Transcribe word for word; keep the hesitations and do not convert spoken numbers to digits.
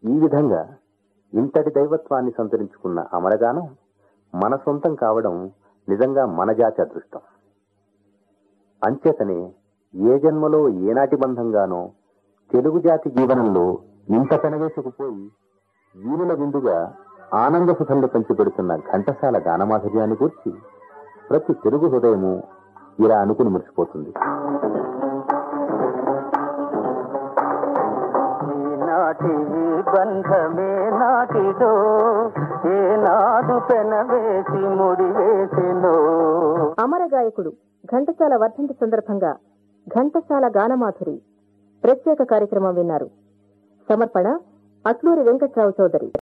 ఈ విధంగా ఇంతటి దైవత్వాన్ని సంతరించుకున్న అమరగానం మన సొంతం కావడం నిజంగా మన జాతి అదృష్టం. అంచేతనే ఏ జన్మలో ఏనాటి బంధంగానో తెలుగు జాతి జీవనంలో ఇంత పెనవేసుకుపోయి వీరుల విందుగా ఆనంద సుఖంలో పంచిపెడుతున్న ఘంటసాల గానమాధుర్యాన్ని గూర్చి ప్రతి తెలుగు హృదయము ఇలా అనుకుని మురిసిపోతుంది. నాటి బంధమే నాటిదో ఏనాడు పెనవేసి ముడివేసెనో. అమర గాయకుడు ఘంటసాల వర్ధంతి సందర్భంగా ఘంటసాల గానమాధురి ప్రత్యేక కార్యక్రమం విన్నారు. సమర్పణ అట్లూరి వెంకట్రావు చౌదరి.